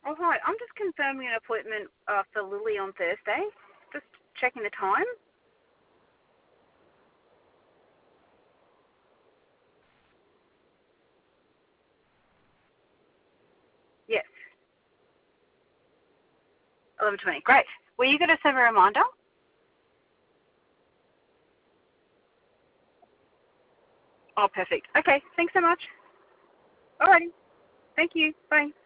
Oh, hi. I'm just confirming an appointment for Lily on Thursday. Just checking the time. Yes, 11:20. Great. Were you going to send me a reminder? Oh, perfect. Okay. Thanks so much. Alrighty. Thank you. Bye.